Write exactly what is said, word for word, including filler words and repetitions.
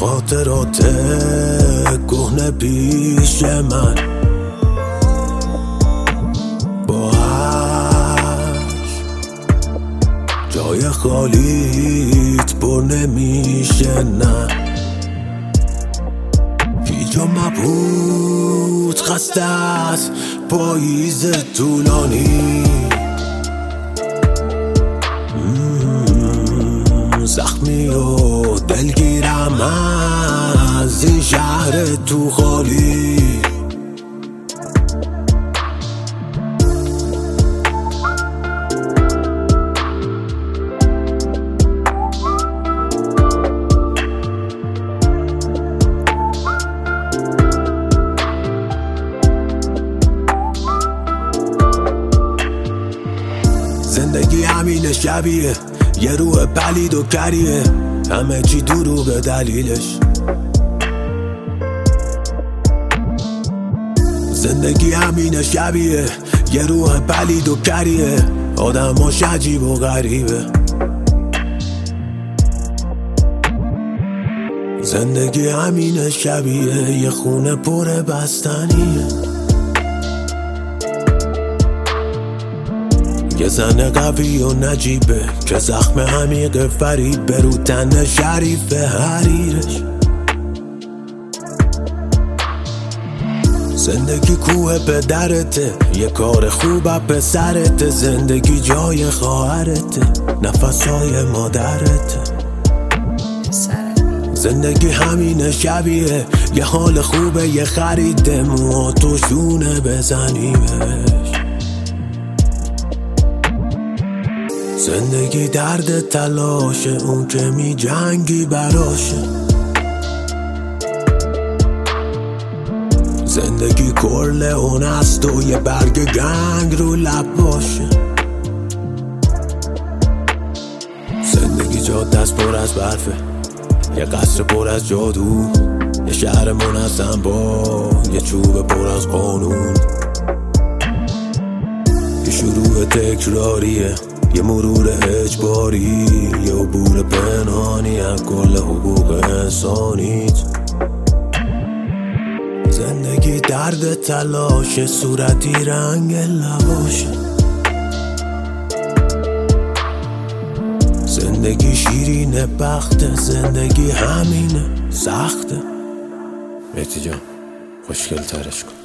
خاطرات کهنه پیش من جای خالیت پر نمیشه نه پیجا مبهوت خسته است پاییز طولانی زخمی و دلگیرم از این شهر تو خالی زندگی همین شبیه یه روح پلید و کریه همه چی دروغه دلیلش زندگی همین شبیه یه روح پلید و کریه آدماش عجیب و غریبه زندگی همین شبیه یه خونه پر بستنیه یه زن قوی و نجیبه که زخم عمیق فریبه رو تن شریف حریرش زندگی کوه پدرته یه کار خوبه پسرته زندگی جای خواهرته نفسای مادرته زندگی همین شبیه یه حال خوبه یه خریده موهاتو شونه بزنیمش زندگی درد تلاشه اون که می جنگی براشه زندگی کرله اون است و یه برگ گنگ رو لب باشه زندگی جاده است پر از برفه یه قصر پر از جادو یه شهر منظم با یه چوب پر از قانون یه شروع تکراریه یه مرور اجباری یه عبور پنهانی از کل حقوق انسانیت زندگی درد تلاشه صورتی رنگ لباشه زندگی شیرین بخته زندگی همینه سخته مهدی جان خوشگل ترش کن